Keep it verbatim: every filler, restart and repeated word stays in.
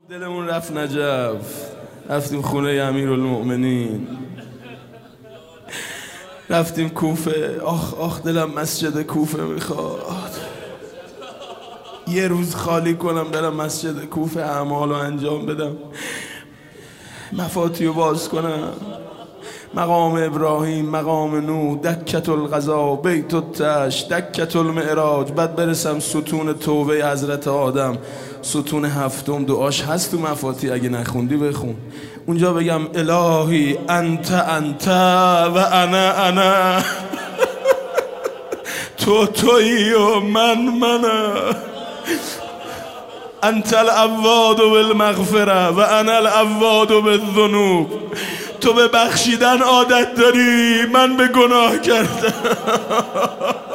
دلمون رفت نجف، رفتیم خونه امیرالمؤمنین، رفتیم کوفه. آخ آخ دلم مسجد کوفه میخواد یه روز خالی کنم برم مسجد کوفه اعمالو انجام بدم، مفاتیحو باز کنم، مقام ابراهیم، مقام نوح، دکت القضا، بیت التش، دکت المعراج، بعد برسم ستون توبه حضرت آدم، ستون هفتم. دعاش هست تو مفاتیح، اگه نخوندی بخون. اونجا بگم الهی انت انت و انا انا تو تویی و من منم، انت العواد بالمغفره و انا العواد بالذنوب. تو به بخشیدن عادت داری، من به گناه کردم.